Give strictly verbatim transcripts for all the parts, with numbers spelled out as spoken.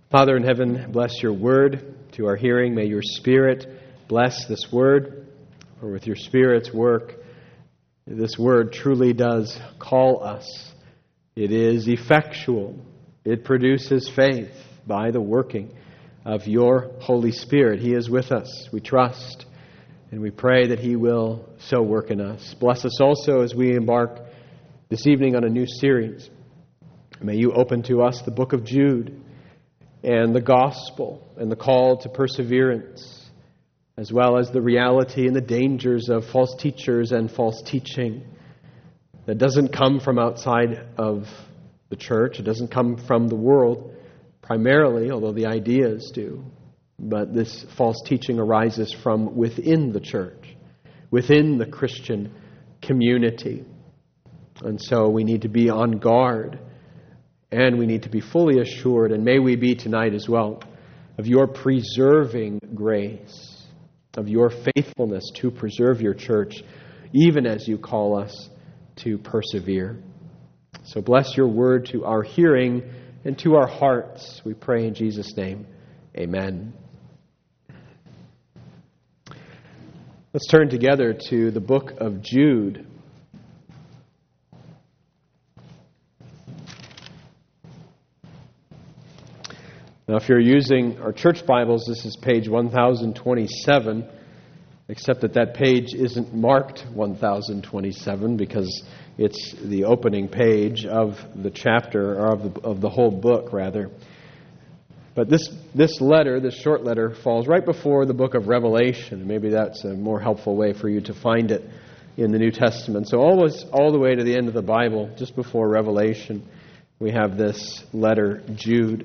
Father in heaven, bless your word to our hearing. May your Spirit bless this word, for with your Spirit's work, this word truly does call us. It is effectual. It produces faith by the working of your Holy Spirit. He is with us. We trust and we pray that He will so work in us. Bless us also as we embark this evening on a new series. May you open to us the book of Jude and the gospel and the call to perseverance, as well as the reality and the dangers of false teachers and false teaching that doesn't come from outside of the church. It doesn't come from the world primarily, although the ideas do. But this false teaching arises from within the church, within the Christian community. And so we need to be on guard, and we need to be fully assured, and may we be tonight as well, of your preserving grace, of your faithfulness to preserve your church, even as you call us to persevere. So bless your word to our hearing and to our hearts, we pray in Jesus' name. Amen. Let's turn together to the book of Jude. Now, if you're using our church Bibles, this is page one thousand twenty-seven, except that that page isn't marked one thousand twenty-seven because it's the opening page of the chapter, or of the, of the whole book, rather. But this this letter, this short letter, falls right before the book of Revelation. Maybe that's a more helpful way for you to find it in the New Testament. So always, all the way to the end of the Bible, just before Revelation, we have this letter, Jude.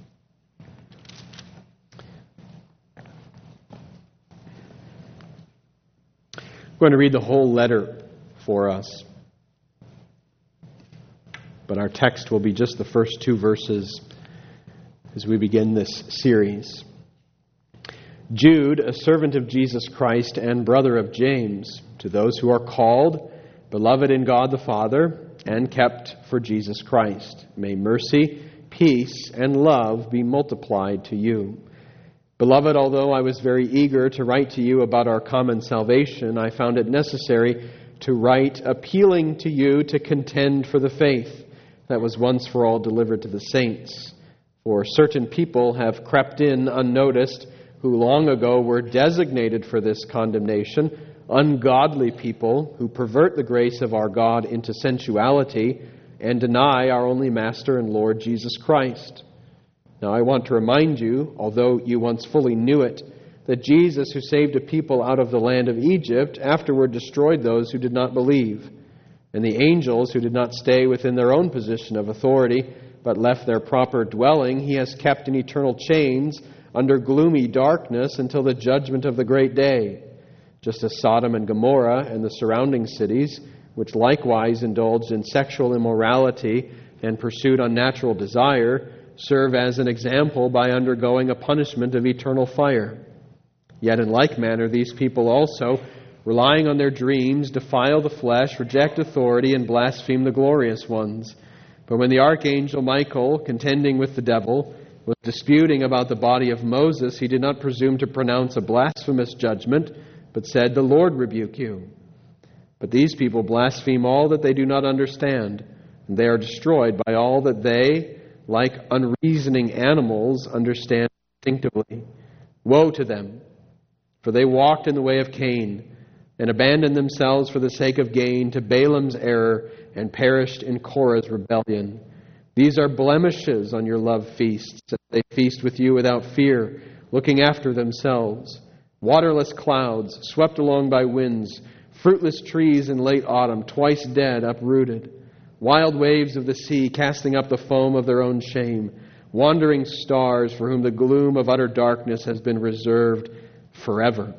I'm going to read the whole letter for us, but our text will be just the first two verses as we begin this series. Jude, a servant of Jesus Christ and brother of James, to those who are called, beloved in God the Father, and kept for Jesus Christ, may mercy, peace, and love be multiplied to you. Beloved, although I was very eager to write to you about our common salvation, I found it necessary to write appealing to you to contend for the faith that was once for all delivered to the saints. For certain people have crept in unnoticed, who long ago were designated for this condemnation, ungodly people who pervert the grace of our God into sensuality and deny our only Master and Lord Jesus Christ. Now I want to remind you, although you once fully knew it, that Jesus, who saved a people out of the land of Egypt, afterward destroyed those who did not believe. And the angels who did not stay within their own position of authority, but left their proper dwelling, He has kept in eternal chains under gloomy darkness until the judgment of the great day. Just as Sodom and Gomorrah and the surrounding cities, which likewise indulged in sexual immorality and pursued unnatural desire, serve as an example by undergoing a punishment of eternal fire. Yet in like manner these people also, relying on their dreams, defile the flesh, reject authority, and blaspheme the glorious ones. But when the archangel Michael, contending with the devil, was disputing about the body of Moses, he did not presume to pronounce a blasphemous judgment, but said, "The Lord rebuke you." But these people blaspheme all that they do not understand, and they are destroyed by all that they, like unreasoning animals, understand instinctively. Woe to them, for they walked in the way of Cain, and abandoned themselves for the sake of gain to Balaam's error, and perished in Korah's rebellion. These are blemishes on your love feasts, as they feast with you without fear, looking after themselves. Waterless clouds, swept along by winds, fruitless trees in late autumn, twice dead, uprooted. Wild waves of the sea casting up the foam of their own shame. Wandering stars for whom the gloom of utter darkness has been reserved forever.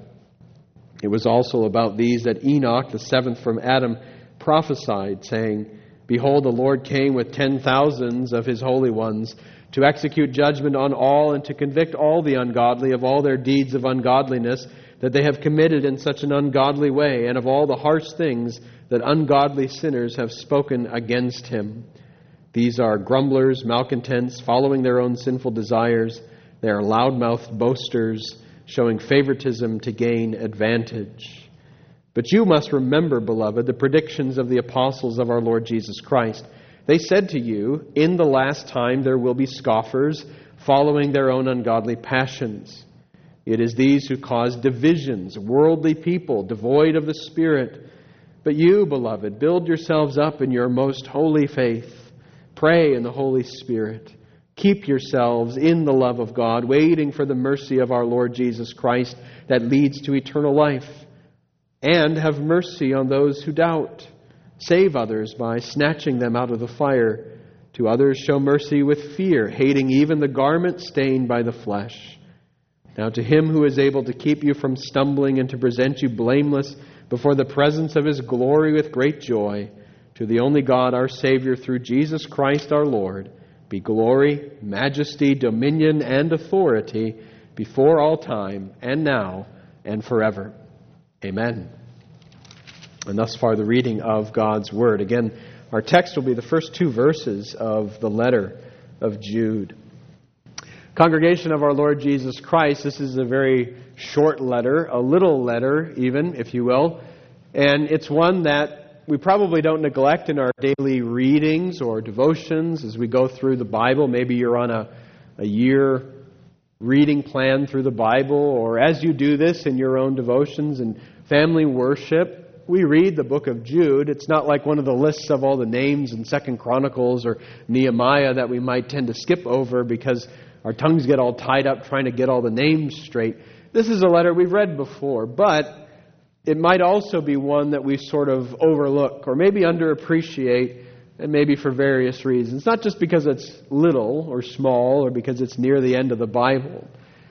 It was also about these that Enoch, the seventh from Adam, prophesied, saying, "Behold, the Lord came with ten thousands of His holy ones to execute judgment on all and to convict all the ungodly of all their deeds of ungodliness that they have committed in such an ungodly way, and of all the harsh things that ungodly sinners have spoken against Him. These are grumblers, malcontents, following their own sinful desires. They are loud-mouthed boasters, showing favoritism to gain advantage. But you must remember, beloved, the predictions of the apostles of our Lord Jesus Christ. They said to you, in the last time there will be scoffers, following their own ungodly passions. It is these who cause divisions, worldly people, devoid of the Spirit. But you, beloved, build yourselves up in your most holy faith. Pray in the Holy Spirit. Keep yourselves in the love of God, waiting for the mercy of our Lord Jesus Christ that leads to eternal life. And have mercy on those who doubt. Save others by snatching them out of the fire. To others show mercy with fear, hating even the garment stained by the flesh. Now to Him who is able to keep you from stumbling and to present you blameless before the presence of His glory with great joy, to the only God, our Savior, through Jesus Christ our Lord, be glory, majesty, dominion, and authority before all time, and now, and forever. Amen. And thus far the reading of God's Word. Again, our text will be the first two verses of the letter of Jude. Congregation of our Lord Jesus Christ, this is a very short letter, a little letter even, if you will. And it's one that we probably don't neglect in our daily readings or devotions as we go through the Bible. Maybe you're on a, a year reading plan through the Bible, or as you do this in your own devotions and family worship, we read the book of Jude. It's not like one of the lists of all the names in Second Chronicles or Nehemiah that we might tend to skip over because our tongues get all tied up trying to get all the names straight. This is a letter we've read before, but it might also be one that we sort of overlook or maybe underappreciate, and maybe for various reasons. Not just because it's little or small or because it's near the end of the Bible.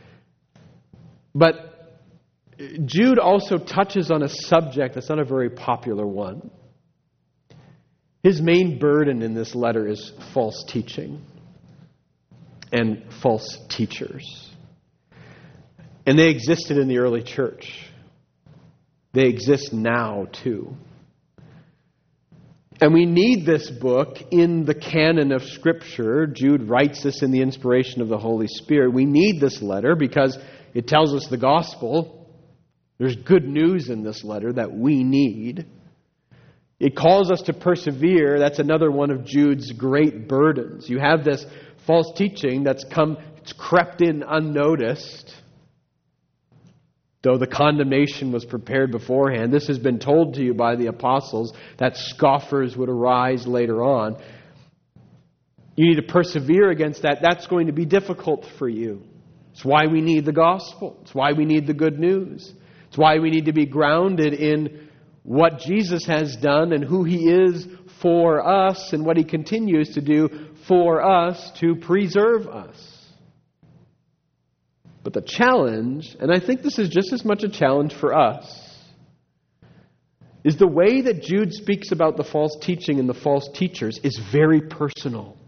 But Jude also touches on a subject that's not a very popular one. His main burden in this letter is false teaching and false teachers. And they existed in the early church. They exist now too. And we need this book in the canon of Scripture. Jude writes this in the inspiration of the Holy Spirit. We need this letter because it tells us the gospel. There's good news in this letter that we need. It calls us to persevere. That's another one of Jude's great burdens. You have this false teaching that's come, it's crept in unnoticed. Though the condemnation was prepared beforehand, this has been told to you by the apostles that scoffers would arise later on. You need to persevere against that. That's going to be difficult for you. It's why we need the gospel. It's why we need the good news. It's why we need to be grounded in what Jesus has done and who He is for us and what He continues to do for us to preserve us. But the challenge, and I think this is just as much a challenge for us, is the way that Jude speaks about the false teaching and the false teachers is very personal.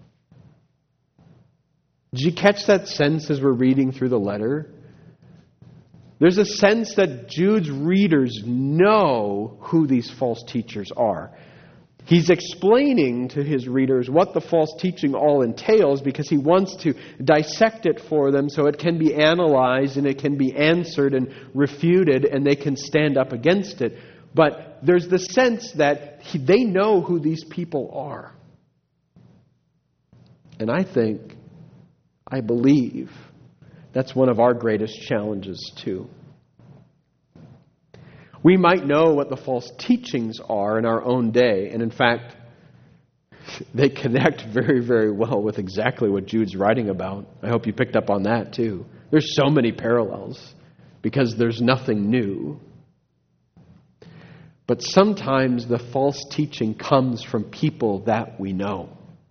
Did you catch that sense as we're reading through the letter? There's a sense that Jude's readers know who these false teachers are. He's explaining to his readers what the false teaching all entails because he wants to dissect it for them so it can be analyzed and it can be answered and refuted and they can stand up against it. But there's the sense that he, they know who these people are. And I think, I believe, that's one of our greatest challenges too. We might know what the false teachings are in our own day. And in fact, they connect very, very well with exactly what Jude's writing about. I hope you picked up on that too. There's so many parallels because there's nothing new. But sometimes the false teaching comes from people that we know.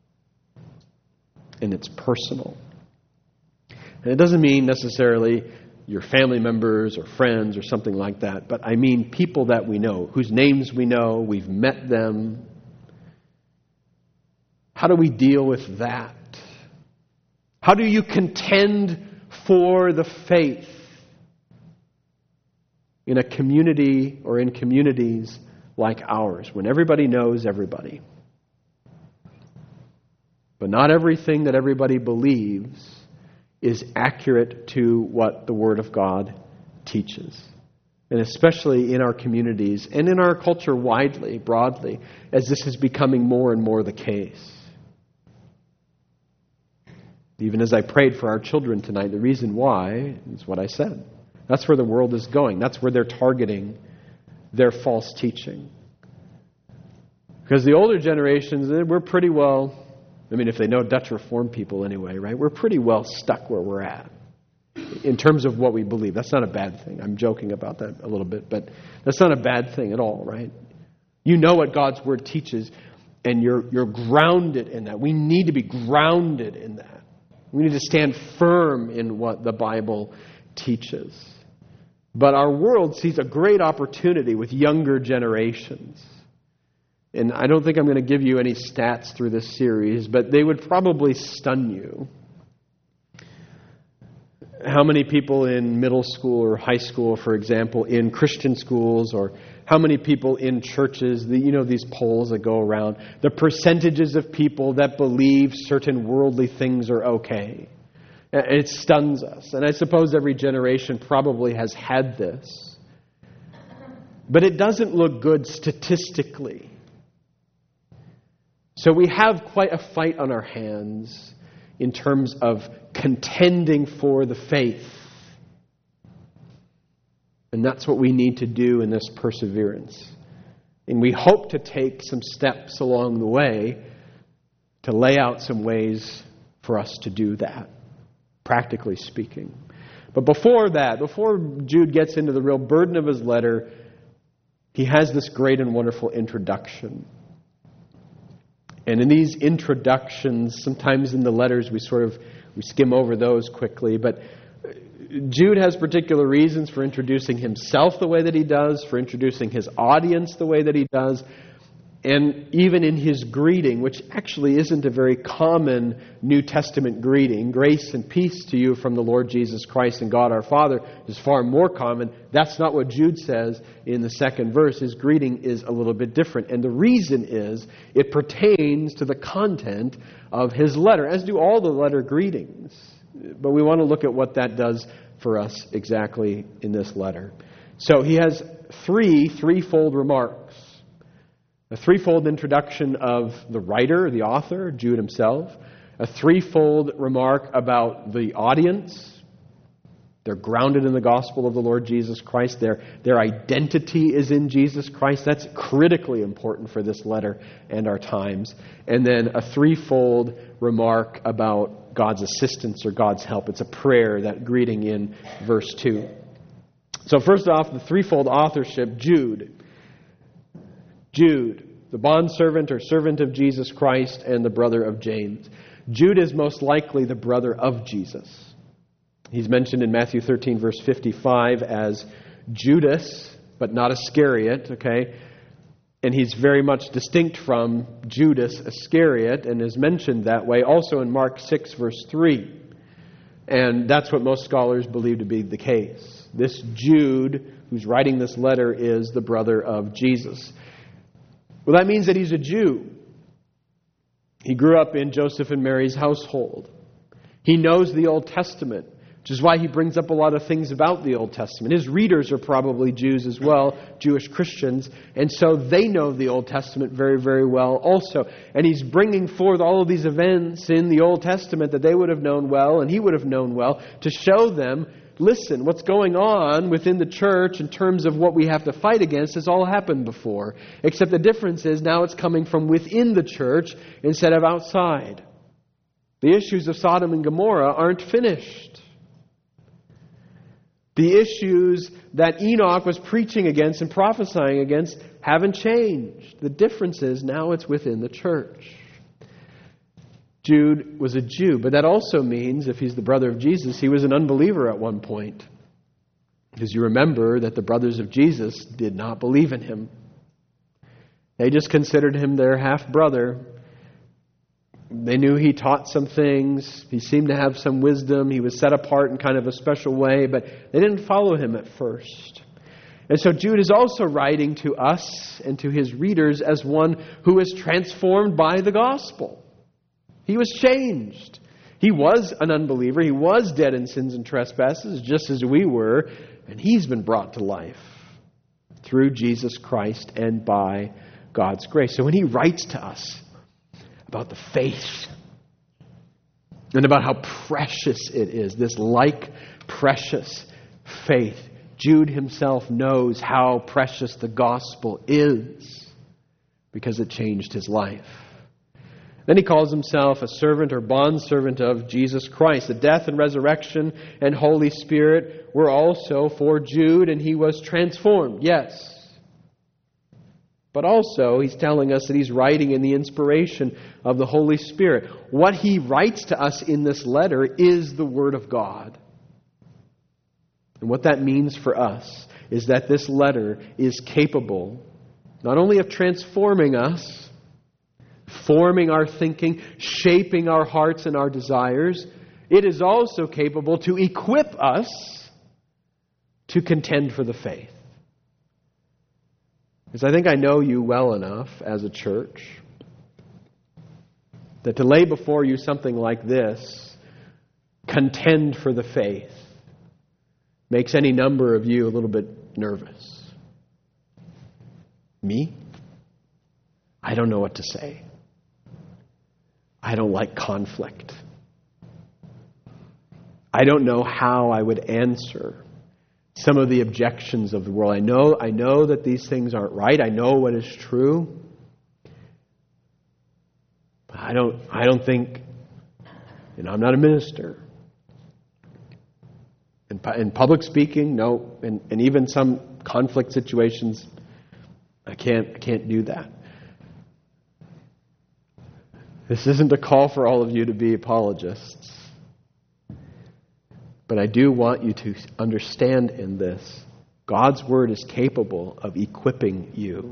And it's personal. And it doesn't mean necessarily your family members or friends or something like that. But I mean people that we know, whose names we know, we've met them. How do we deal with that? How do you contend for the faith in a community or in communities like ours when everybody knows everybody? But not everything that everybody believes is accurate to what the Word of God teaches. And especially in our communities and in our culture widely, broadly, as this is becoming more and more the case. Even as I prayed for our children tonight, the reason why is what I said. That's where the world is going. That's where they're targeting their false teaching. Because the older generations, we're pretty well, I mean, if they know Dutch Reformed people anyway, right? We're pretty well stuck where we're at in terms of what we believe. That's not a bad thing. I'm joking about that a little bit, but that's not a bad thing at all, right? You know what God's Word teaches, and you're you're grounded in that. We need to be grounded in that. We need to stand firm in what the Bible teaches. But our world sees a great opportunity with younger generations. And I don't think I'm going to give you any stats through this series, but they would probably stun you. How many people in middle school or high school, for example, in Christian schools, or how many people in churches, the, you know, these polls that go around, the percentages of people that believe certain worldly things are okay. It stuns us. And I suppose every generation probably has had this. But it doesn't look good statistically. So we have quite a fight on our hands in terms of contending for the faith. And that's what we need to do in this perseverance. And we hope to take some steps along the way to lay out some ways for us to do that, practically speaking. But before that, before Jude gets into the real burden of his letter, he has this great and wonderful introduction. And in these introductions, sometimes in the letters we sort of we skim over those quickly, but Jude has particular reasons for introducing himself the way that he does, for introducing his audience the way that he does, and even in his greeting, which actually isn't a very common New Testament greeting, grace and peace to you from the Lord Jesus Christ and God our Father, is far more common. That's not what Jude says in the second verse. His greeting is a little bit different. And the reason is it pertains to the content of his letter, as do all the letter greetings. But we want to look at what that does for us exactly in this letter. So he has three threefold remarks. A threefold introduction of the writer, the author, Jude himself. A threefold remark about the audience. They're grounded in the gospel of the Lord Jesus Christ. Their, their identity is in Jesus Christ. That's critically important for this letter and our times. And then a threefold remark about God's assistance or God's help. It's a prayer, that greeting in verse two. So first off, the threefold authorship, Jude. Jude, the bondservant or servant of Jesus Christ and the brother of James. Jude is most likely the brother of Jesus. He's mentioned in Matthew thirteen, verse fifty-five as Judas, but not Iscariot, okay? And he's very much distinct from Judas Iscariot and is mentioned that way also in Mark six, verse three. And that's what most scholars believe to be the case. This Jude, who's writing this letter, is the brother of Jesus. Well, that means that he's a Jew. He grew up in Joseph and Mary's household. He knows the Old Testament, which is why he brings up a lot of things about the Old Testament. His readers are probably Jews as well, Jewish Christians, and so they know the Old Testament very, very well also. And he's bringing forth all of these events in the Old Testament that they would have known well and he would have known well to show them, listen, what's going on within the church in terms of what we have to fight against has all happened before. Except the difference is now it's coming from within the church instead of outside. The issues of Sodom and Gomorrah aren't finished. The issues that Enoch was preaching against and prophesying against haven't changed. The difference is now it's within the church. Jude was a Jew, but that also means, if he's the brother of Jesus, he was an unbeliever at one point. Because you remember that the brothers of Jesus did not believe in him. They just considered him their half-brother. They knew he taught some things. He seemed to have some wisdom. He was set apart in kind of a special way, but they didn't follow him at first. And so Jude is also writing to us and to his readers as one who is transformed by the gospel. He was changed. He was an unbeliever. He was dead in sins and trespasses, just as we were. And He's been brought to life through Jesus Christ and by God's grace. So when He writes to us about the faith and about how precious it is, this like precious faith, Jude himself knows how precious the gospel is because it changed his life. Then he calls himself a servant or bondservant of Jesus Christ. The death and resurrection and Holy Spirit were also for Jude, and he was transformed, yes. But also, he's telling us that he's writing in the inspiration of the Holy Spirit. What he writes to us in this letter is the Word of God. And what that means for us is that this letter is capable not only of transforming us, forming our thinking, shaping our hearts and our desires, it is also capable to equip us to contend for the faith. Because I think I know you well enough as a church that to lay before you something like this, contend for the faith, makes any number of you a little bit nervous. Me? I don't know what to say. I don't like conflict. I don't know how I would answer some of the objections of the world. I know, I know that these things aren't right. I know what is true. But I don't, I don't think, you know, I'm not a minister. In, in public speaking, no. And, and even some conflict situations, I can't, I can't do that. This isn't a call for all of you to be apologists. But I do want you to understand in this, God's Word is capable of equipping you.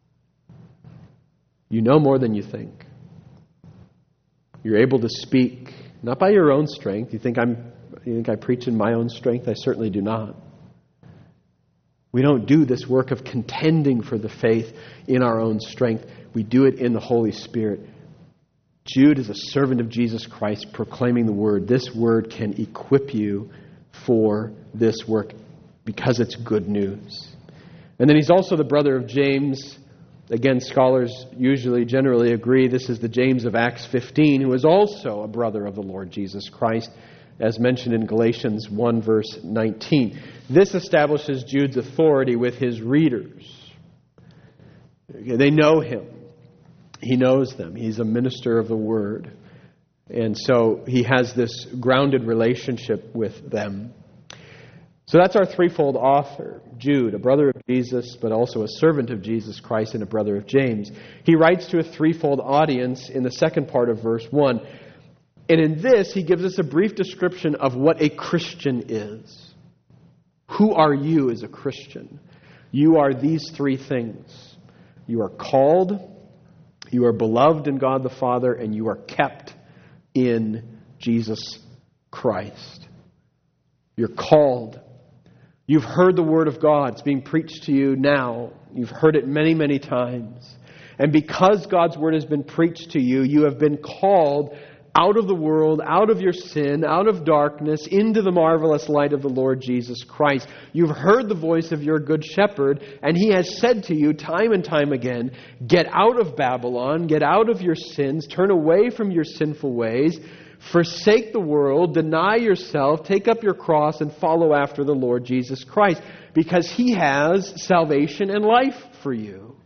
You know more than you think. You're able to speak, not by your own strength. You think I'm you think I preach in my own strength? I certainly do not. We don't do this work of contending for the faith in our own strength. We do it in the Holy Spirit. Jude is a servant of Jesus Christ proclaiming the Word. This Word can equip you for this work because it's good news. And then he's also the brother of James. Again, scholars usually, generally agree this is the James of Acts fifteen, who is also a brother of the Lord Jesus Christ, as mentioned in Galatians one, verse nineteen. This establishes Jude's authority with his readers. They know him. He knows them. He's a minister of the Word. And so he has this grounded relationship with them. So that's our threefold author, Jude, a brother of Jesus, but also a servant of Jesus Christ and a brother of James. He writes to a threefold audience in the second part of verse one. And in this, he gives us a brief description of what a Christian is. Who are you as a Christian? You are these three things. You are called, you are beloved in God the Father, and you are kept in Jesus Christ. You're called. You've heard the Word of God. It's being preached to you now. You've heard it many, many times. And because God's Word has been preached to you, you have been called out of the world, out of your sin, out of darkness, into the marvelous light of the Lord Jesus Christ. You've heard the voice of your good shepherd, and he has said to you time and time again, get out of Babylon, get out of your sins, turn away from your sinful ways, forsake the world, deny yourself, take up your cross, and follow after the Lord Jesus Christ, because he has salvation and life for you.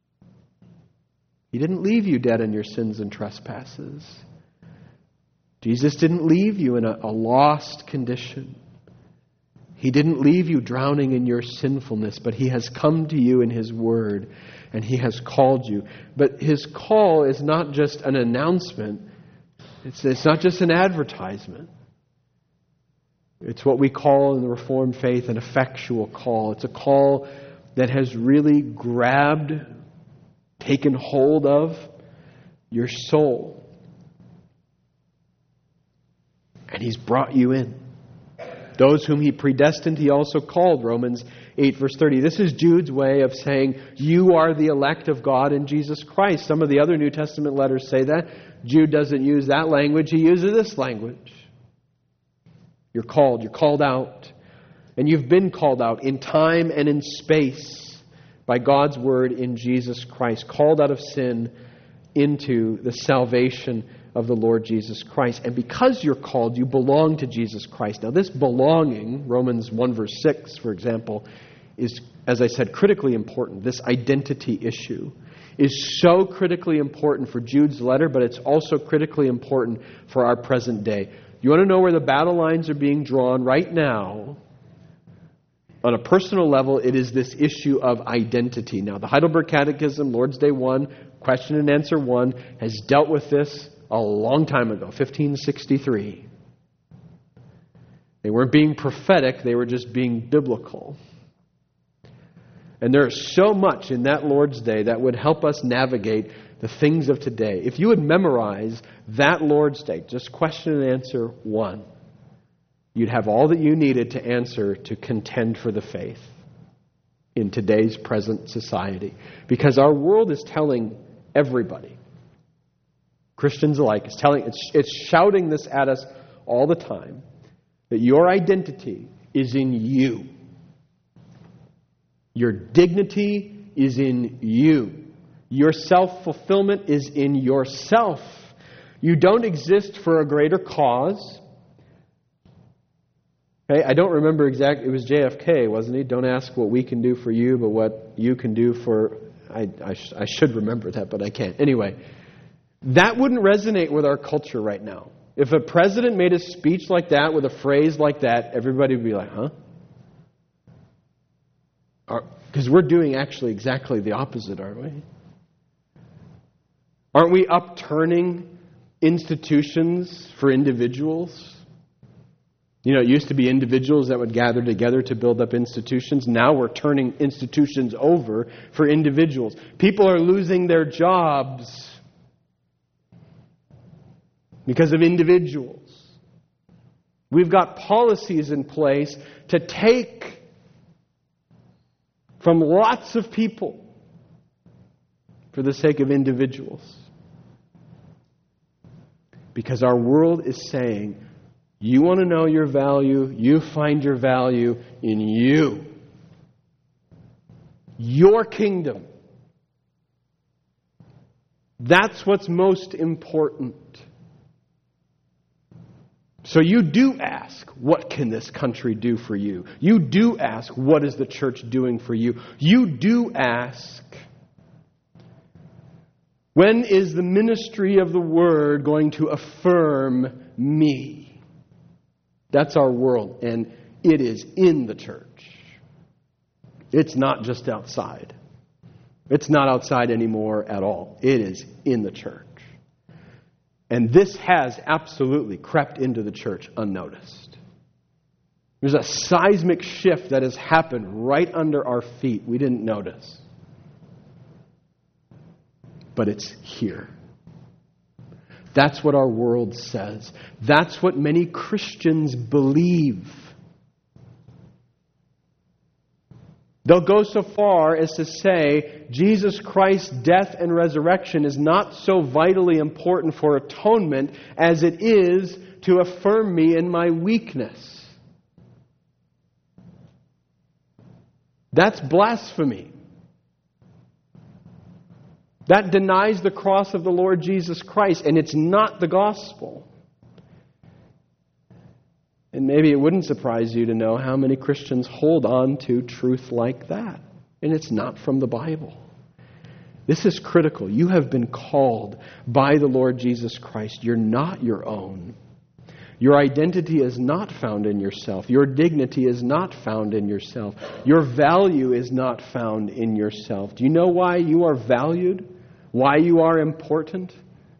He didn't leave you dead in your sins and trespasses. Jesus didn't leave you in a, a lost condition. He didn't leave you drowning in your sinfulness, but he has come to you in his Word, and he has called you. But his call is not just an announcement. It's, it's not just an advertisement. It's what we call in the Reformed faith an effectual call. It's a call that has really grabbed, taken hold of your soul. And he's brought you in. Those whom he predestined, he also called. Romans eight, verse thirty. This is Jude's way of saying, you are the elect of God in Jesus Christ. Some of the other New Testament letters say that. Jude doesn't use that language. He uses this language. You're called. You're called out. And you've been called out in time and in space by God's word in Jesus Christ. Called out of sin into the salvation of the Lord Jesus Christ. And because you're called, you belong to Jesus Christ. Now this belonging, Romans one verse six, for example, is, as I said, critically important. This identity issue is so critically important for Jude's letter, but it's also critically important for our present day. You want to know where the battle lines are being drawn right now? On a personal level, it is this issue of identity. Now, the Heidelberg Catechism, Lord's Day one, question and answer one, has dealt with this a long time ago, fifteen sixty-three. They weren't being prophetic, they were just being biblical. And there is so much in that Lord's Day that would help us navigate the things of today. If you would memorize that Lord's Day, just question and answer one, you'd have all that you needed to answer to contend for the faith in today's present society. Because our world is telling everybody, Christians alike, is telling, it's, it's shouting this at us all the time, that your identity is in you. Your dignity is in you. Your self-fulfillment is in yourself. You don't exist for a greater cause. Okay, I don't remember exactly. It was J F K, wasn't he? Don't ask what we can do for you, but what you can do for... I, I, sh- I should remember that, but I can't. Anyway, that wouldn't resonate with our culture right now. If a president made a speech like that with a phrase like that, everybody would be like, huh? Because we're doing actually exactly the opposite, aren't we? Aren't we upturning institutions for individuals? You know, it used to be individuals that would gather together to build up institutions. Now we're turning institutions over for individuals. People are losing their jobs because of individuals. We've got policies in place to take from lots of people for the sake of individuals. Because our world is saying, you want to know your value, you find your value in you. Your kingdom. That's what's most important. So you do ask, what can this country do for you? You do ask, what is the church doing for you? You do ask, when is the ministry of the Word going to affirm me? That's our world, and it is in the church. It's not just outside. It's not outside anymore at all. It is in the church. And this has absolutely crept into the church unnoticed. There's a seismic shift that has happened right under our feet. We didn't notice. But it's here. That's what our world says. That's what many Christians believe. They'll go so far as to say Jesus Christ's death and resurrection is not so vitally important for atonement as it is to affirm me in my weakness. That's blasphemy. That denies the cross of the Lord Jesus Christ, and it's not the gospel. And maybe it wouldn't surprise you to know how many Christians hold on to truth like that. And it's not from the Bible. This is critical. You have been called by the Lord Jesus Christ. You're not your own. Your identity is not found in yourself. Your dignity is not found in yourself. Your value is not found in yourself. Do you know why you are valued? Why you are important?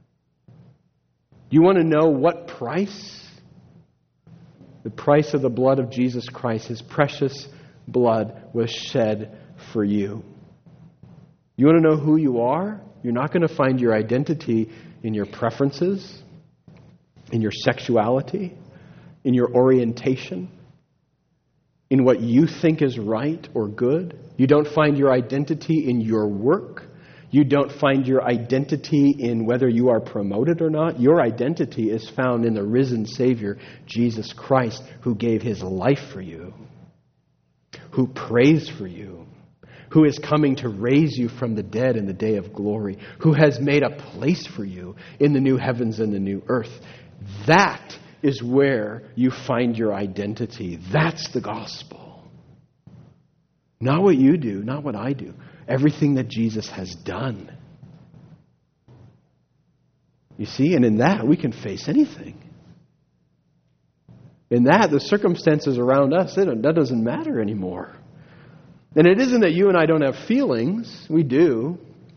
Do you want to know what price? The price of the blood of Jesus Christ, His precious blood, was shed for you. You want to know who you are? You're not going to find your identity in your preferences, in your sexuality, in your orientation, in what you think is right or good. You don't find your identity in your work. You don't find your identity in whether you are promoted or not. Your identity is found in the risen Savior, Jesus Christ, who gave his life for you, who prays for you, who is coming to raise you from the dead in the day of glory, who has made a place for you in the new heavens and the new earth. That is where you find your identity. That's the gospel. Not what you do, not what I do. Everything that Jesus has done. You see, and in that we can face anything. In that, the circumstances around us, they don't, that doesn't matter anymore. And it isn't that you and I don't have feelings. We do.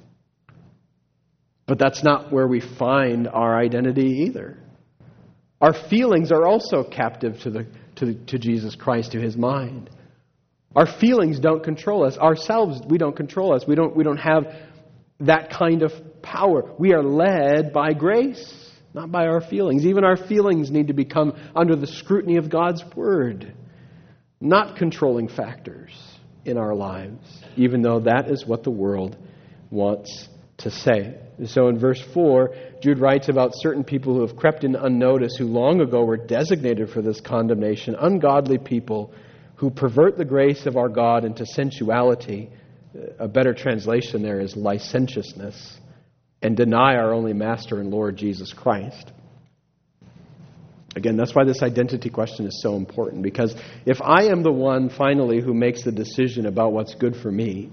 But that's not where we find our identity either. Our feelings are also captive to the to, the, to Jesus Christ, to his mind. Our feelings don't control us. Ourselves, we don't control us. We don't, we don't have that kind of power. We are led by grace, not by our feelings. Even our feelings need to become under the scrutiny of God's Word, not controlling factors in our lives, even though that is what the world wants to say. So in verse four, Jude writes about certain people who have crept in unnoticed, who long ago were designated for this condemnation, ungodly people who pervert the grace of our God into sensuality. A better translation there is licentiousness, and deny our only Master and Lord Jesus Christ. Again, that's why this identity question is so important, because if I am the one finally who makes the decision about what's good for me,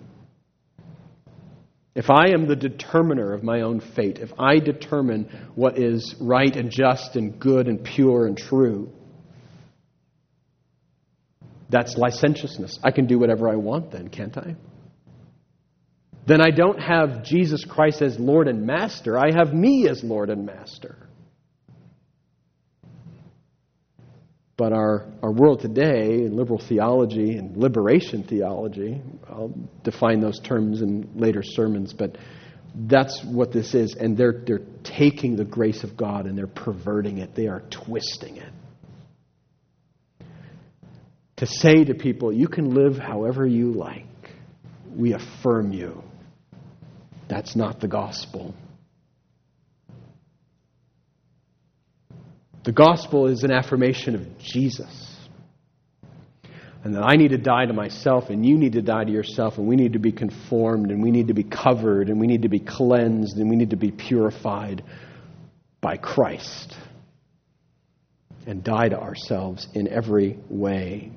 if I am the determiner of my own fate, if I determine what is right and just and good and pure and true, that's licentiousness. I can do whatever I want then, can't I? Then I don't have Jesus Christ as Lord and Master. I have me as Lord and Master. But our, our world today, liberal theology and liberation theology, I'll define those terms in later sermons, but that's what this is. And they're, they're taking the grace of God and they're perverting it. They are twisting it. To say to people, you can live however you like. We affirm you. That's not the gospel. The gospel is an affirmation of Jesus. And that I need to die to myself and you need to die to yourself and we need to be conformed and we need to be covered and we need to be cleansed and we need to be purified by Christ. And die to ourselves in every way.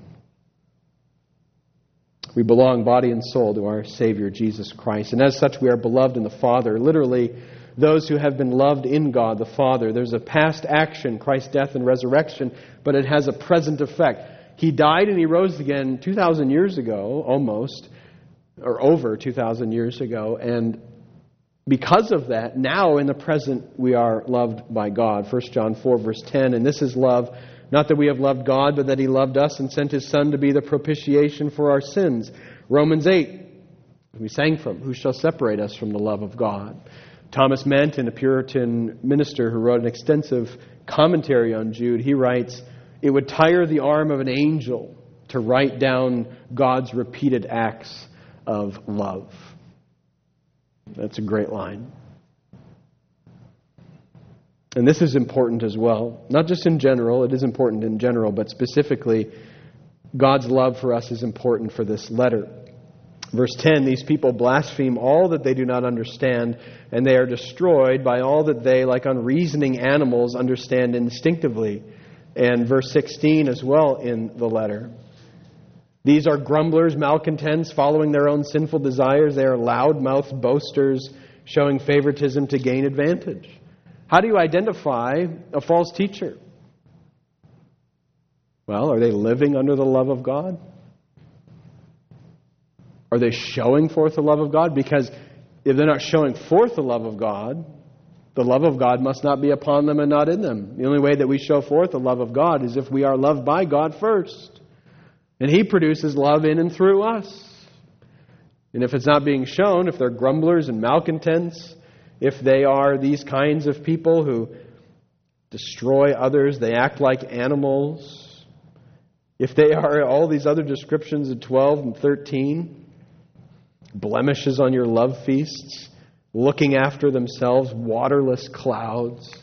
We belong body and soul to our Savior, Jesus Christ. And as such, we are beloved in the Father. Literally, those who have been loved in God, the Father. There's a past action, Christ's death and resurrection, but it has a present effect. He died and he rose again two thousand years ago, almost, or over two thousand years ago. And because of that, now in the present, we are loved by God. First John four, verse ten, and this is love, not that we have loved God, but that he loved us and sent his Son to be the propitiation for our sins. Romans eight, we sang from, who shall separate us from the love of God? Thomas Manton, a Puritan minister who wrote an extensive commentary on Jude, he writes, it would tire the arm of an angel to write down God's repeated acts of love. That's a great line. And this is important as well. Not just in general, it is important in general, but specifically, God's love for us is important for this letter. Verse ten, these people blaspheme all that they do not understand, and they are destroyed by all that they, like unreasoning animals, understand instinctively. And verse sixteen as well in the letter. These are grumblers, malcontents, following their own sinful desires. They are loud-mouthed boasters, showing favoritism to gain advantage. How do you identify a false teacher? Well, are they living under the love of God? Are they showing forth the love of God? Because if they're not showing forth the love of God, the love of God must not be upon them and not in them. The only way that we show forth the love of God is if we are loved by God first. And he produces love in and through us. And if it's not being shown, if they're grumblers and malcontents, if they are these kinds of people who destroy others, they act like animals, if they are all these other descriptions of twelve and thirteen, blemishes on your love feasts, looking after themselves, waterless clouds.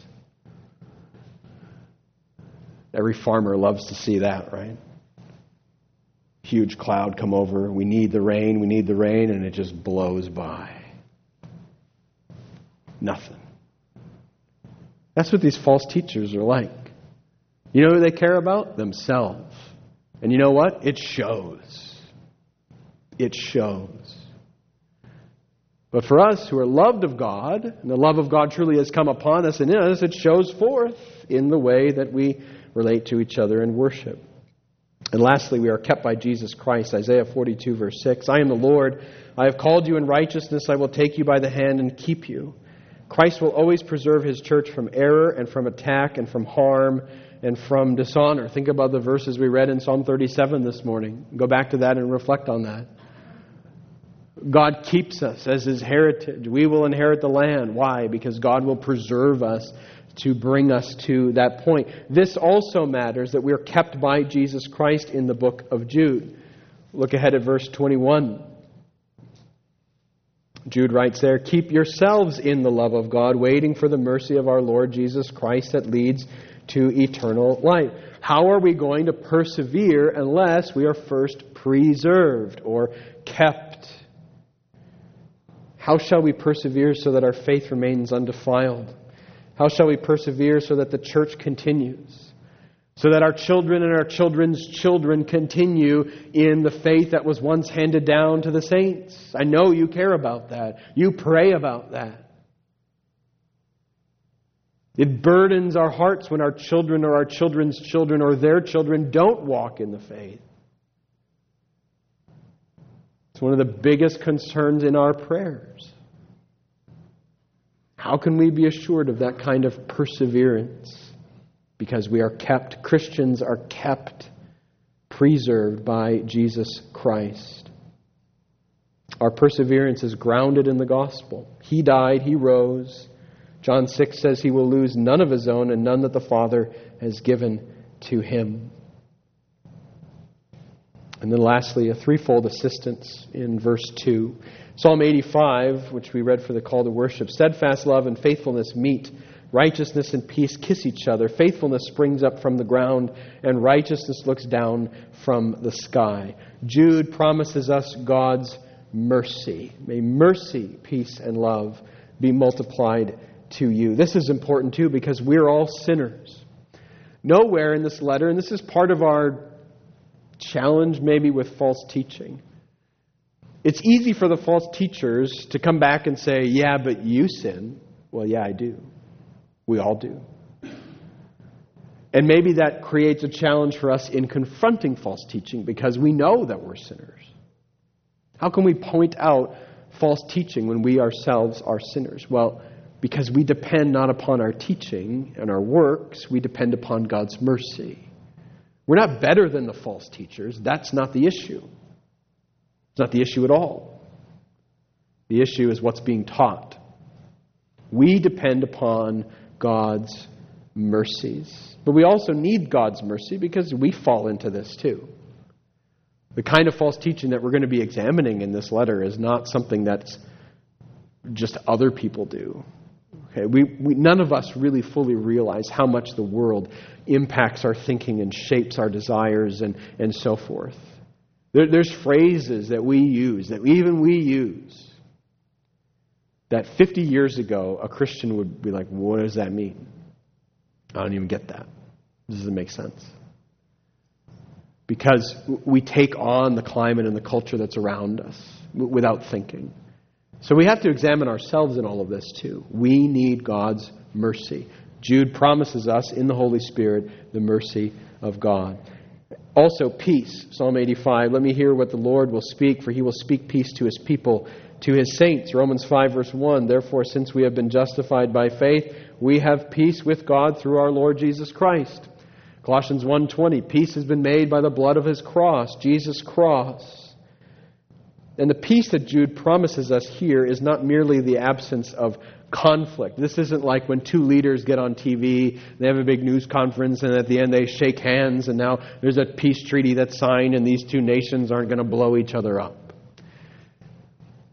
Every farmer loves to see that, right? Huge cloud come over. We need the rain, we need the rain, and it just blows by. Nothing. That's what these false teachers are like. You know who they care about? Themselves. And you know what? It shows. It shows. But for us who are loved of God, and the love of God truly has come upon us and in us, it shows forth in the way that we relate to each other in worship. And lastly, we are kept by Jesus Christ. Isaiah forty-two, verse six. I am the Lord. I have called you in righteousness. I will take you by the hand and keep you. Christ will always preserve His church from error and from attack and from harm and from dishonor. Think about the verses we read in Psalm thirty-seven this morning. Go back to that and reflect on that. God keeps us as His heritage. We will inherit the land. Why? Because God will preserve us to bring us to that point. This also matters, that we are kept by Jesus Christ in the book of Jude. Look ahead at verse twenty-one. Jude writes there, keep yourselves in the love of God, waiting for the mercy of our Lord Jesus Christ that leads to eternal life. How are we going to persevere unless we are first preserved or kept? How shall we persevere so that our faith remains undefiled? How shall we persevere so that the church continues? So that our children and our children's children continue in the faith that was once handed down to the saints. I know you care about that. You pray about that. It burdens our hearts when our children or our children's children or their children don't walk in the faith. It's one of the biggest concerns in our prayers. How can we be assured of that kind of perseverance? Because we are kept, Christians are kept, preserved by Jesus Christ. Our perseverance is grounded in the gospel. He died, He rose. John six says He will lose none of His own and none that the Father has given to Him. And then lastly, a threefold assistance in verse two. Psalm eighty-five, which we read for the call to worship. Steadfast love and faithfulness meet. Righteousness and peace kiss each other. Faithfulness springs up from the ground, and righteousness looks down from the sky. Jude promises us God's mercy. May mercy, peace, and love be multiplied to you. This is important too because we're all sinners. Nowhere in this letter, and this is part of our challenge maybe with false teaching, it's easy for the false teachers to come back and say, yeah, but you sin. Well, yeah, I do. We all do. And maybe that creates a challenge for us in confronting false teaching because we know that we're sinners. How can we point out false teaching when we ourselves are sinners? Well, because we depend not upon our teaching and our works, we depend upon God's mercy. We're not better than the false teachers. That's not the issue. It's not the issue at all. The issue is what's being taught. We depend upon God's mercies. But we also need God's mercy because we fall into this too. The kind of false teaching that we're going to be examining in this letter is not something that's just other people do. Okay, we, we none of us really fully realize how much the world impacts our thinking and shapes our desires and, and so forth. There, there's phrases that we use, that even we use, that fifty years ago, a Christian would be like, what does that mean? I don't even get that. Does it make sense? Because we take on the climate and the culture that's around us without thinking. So we have to examine ourselves in all of this too. We need God's mercy. Jude promises us in the Holy Spirit the mercy of God. Also, peace. Psalm eighty-five. Let me hear what the Lord will speak, for He will speak peace to His people, to His saints. Romans five, verse one. Therefore, since we have been justified by faith, we have peace with God through our Lord Jesus Christ. Colossians one twenty. Peace has been made by the blood of His cross, Jesus' cross. And the peace that Jude promises us here is not merely the absence of conflict. This isn't like when two leaders get on T V, they have a big news conference, and at the end they shake hands, and now there's a peace treaty that's signed, and these two nations aren't going to blow each other up.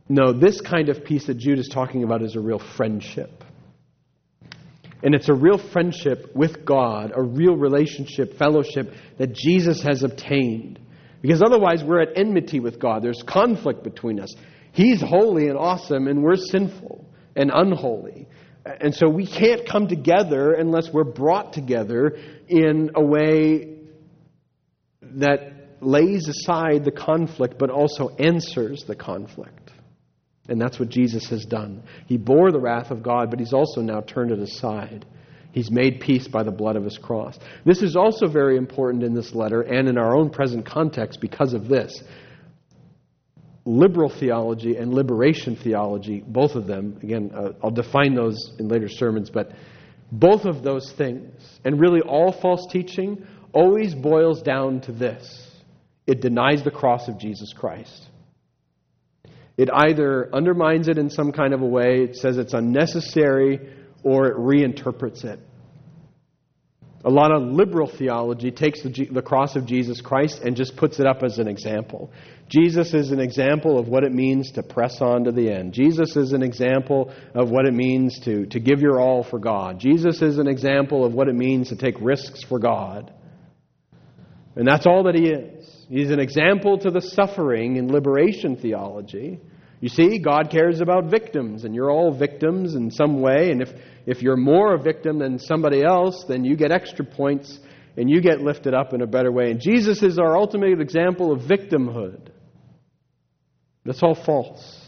No, this kind of peace that Jude is talking about is a real friendship. And it's a real friendship with God, a real relationship, fellowship that Jesus has obtained. Because otherwise we're at enmity with God. There's conflict between us. He's holy and awesome, and we're sinful and unholy. And so we can't come together unless we're brought together in a way that lays aside the conflict but also answers the conflict. And that's what Jesus has done. He bore the wrath of God, but He's also now turned it aside. He's made peace by the blood of His cross. This is also very important in this letter and in our own present context because of this. Liberal theology and liberation theology, both of them, again, uh, I'll define those in later sermons, but both of those things, and really all false teaching, always boils down to this. It denies the cross of Jesus Christ. It either undermines it in some kind of a way, it says it's unnecessary, or it reinterprets it. A lot of liberal theology takes the, G- the cross of Jesus Christ and just puts it up as an example. Jesus is an example of what it means to press on to the end. Jesus is an example of what it means to, to give your all for God. Jesus is an example of what it means to take risks for God. And that's all that He is. He's an example to the suffering in liberation theology. You see, God cares about victims, and you're all victims in some way. And if, if you're more a victim than somebody else, then you get extra points, and you get lifted up in a better way. And Jesus is our ultimate example of victimhood. That's all false.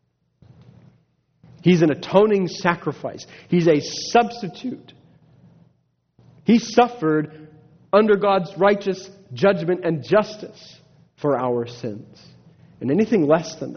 He's an atoning sacrifice. He's a substitute. He suffered under God's righteous judgment and justice for our sins. And anything less than that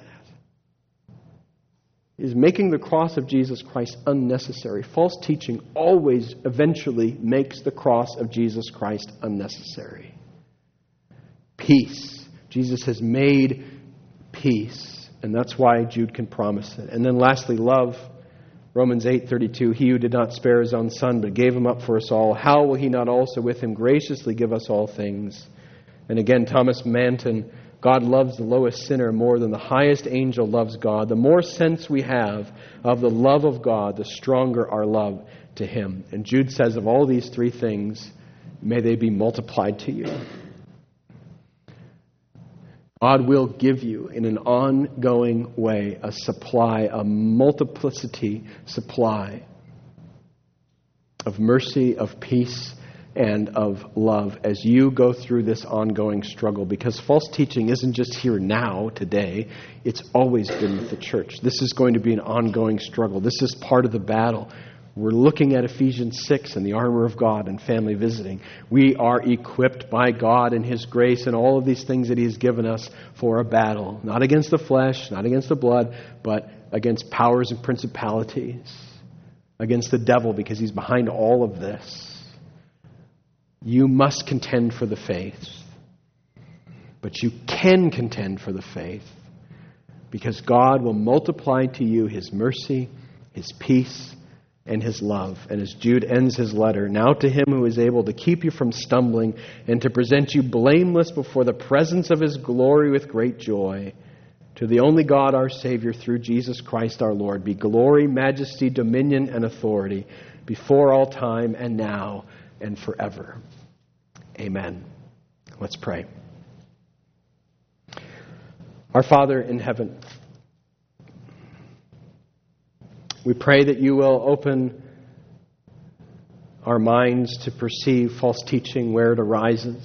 is making the cross of Jesus Christ unnecessary. False teaching always eventually makes the cross of Jesus Christ unnecessary. Peace. Jesus has made peace. And that's why Jude can promise it. And then lastly, love. Romans eight thirty-two, He who did not spare His own Son, but gave Him up for us all, how will He not also with Him graciously give us all things? And again, Thomas Manton, God loves the lowest sinner more than the highest angel loves God. The more sense we have of the love of God, the stronger our love to Him. And Jude says of all these three things, may they be multiplied to you. God will give you in an ongoing way a supply, a multiplicity supply of mercy, of peace, and of love as you go through this ongoing struggle. Because false teaching isn't just here now, today. It's always been with the church. This is going to be an ongoing struggle. This is part of the battle. We're looking at Ephesians six and the armor of God and family visiting. We are equipped by God and His grace and all of these things that He has given us for a battle. Not against the flesh, not against the blood, but against powers and principalities. Against the devil, because he's behind all of this. You must contend for the faith. But you can contend for the faith because God will multiply to you His mercy, His peace, and His love. And as Jude ends his letter, now to Him who is able to keep you from stumbling and to present you blameless before the presence of His glory with great joy, to the only God our Savior through Jesus Christ our Lord, be glory, majesty, dominion, and authority before all time and now and forever. Amen. Let's pray. Our Father in heaven, we pray that You will open our minds to perceive false teaching where it arises,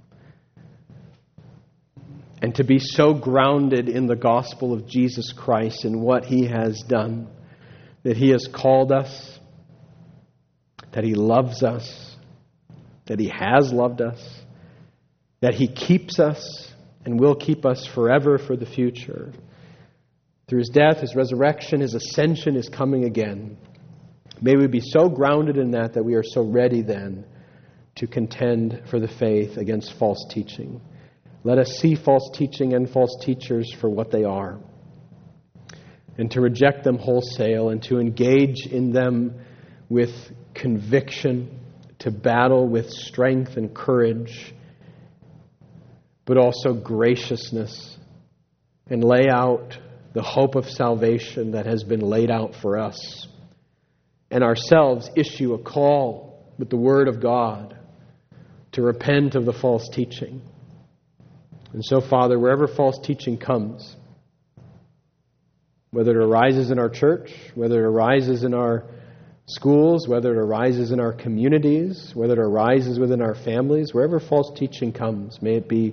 and to be so grounded in the gospel of Jesus Christ and what He has done, that He has called us, that He loves us, that He has loved us, that He keeps us and will keep us forever for the future. Through His death, His resurrection, His ascension, His coming again. May we be so grounded in that that we are so ready then to contend for the faith against false teaching. Let us see false teaching and false teachers for what they are, and to reject them wholesale and to engage in them with conviction, to battle with strength and courage, but also graciousness, and lay out the hope of salvation that has been laid out for us, and ourselves issue a call with the Word of God to repent of the false teaching. And so, Father, wherever false teaching comes, whether it arises in our church, whether it arises in our schools, whether it arises in our communities, whether it arises within our families, wherever false teaching comes, may it be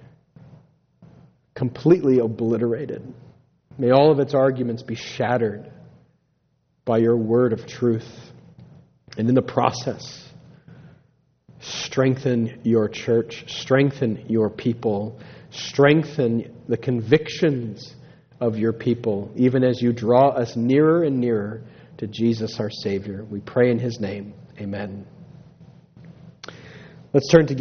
completely obliterated. May all of its arguments be shattered by your word of truth. And in the process, strengthen your church, strengthen your people, strengthen the convictions of your people, even as you draw us nearer and nearer to Jesus our Savior. We pray in His name. Amen. Let's turn to